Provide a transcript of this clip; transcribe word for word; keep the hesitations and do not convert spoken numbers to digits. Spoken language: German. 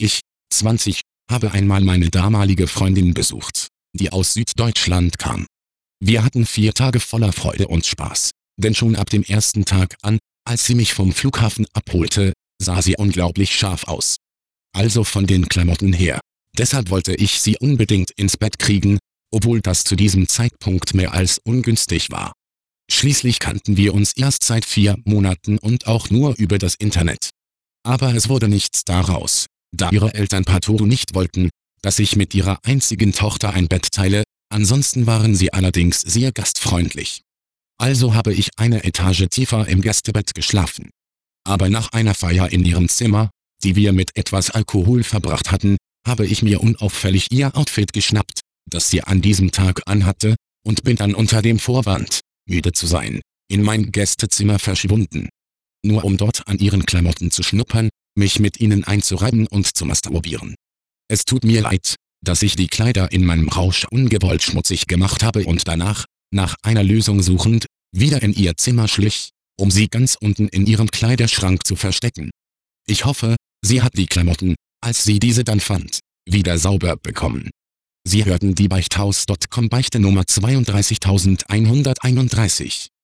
Ich, zwanzig, habe einmal meine damalige Freundin besucht, die aus Süddeutschland kam. Wir hatten vier Tage voller Freude und Spaß, denn schon ab dem ersten Tag an, als sie mich vom Flughafen abholte, sah sie unglaublich scharf aus. Also von den Klamotten her. Deshalb wollte ich sie unbedingt ins Bett kriegen, obwohl das zu diesem Zeitpunkt mehr als ungünstig war. Schließlich kannten wir uns erst seit vier Monaten und auch nur über das Internet. Aber es wurde nichts daraus, da ihre Eltern partout nicht wollten, dass ich mit ihrer einzigen Tochter ein Bett teile, ansonsten waren sie allerdings sehr gastfreundlich. Also habe ich eine Etage tiefer im Gästebett geschlafen. Aber nach einer Feier in ihrem Zimmer, die wir mit etwas Alkohol verbracht hatten, habe ich mir unauffällig ihr Outfit geschnappt, das sie an diesem Tag anhatte, und bin dann unter dem Vorwand, müde zu sein, in mein Gästezimmer verschwunden. Nur um dort an ihren Klamotten zu schnuppern, mich mit ihnen einzureiben und zu masturbieren. Es tut mir leid, dass ich die Kleider in meinem Rausch ungewollt schmutzig gemacht habe und danach, nach einer Lösung suchend, wieder in ihr Zimmer schlich, um sie ganz unten in ihrem Kleiderschrank zu verstecken. Ich hoffe, sie hat die Klamotten, als sie diese dann fand, wieder sauber bekommen. Sie hörten die Beichthaus Punkt com Beichte Nummer zweiunddreißigtausendeinhunderteinunddreißig.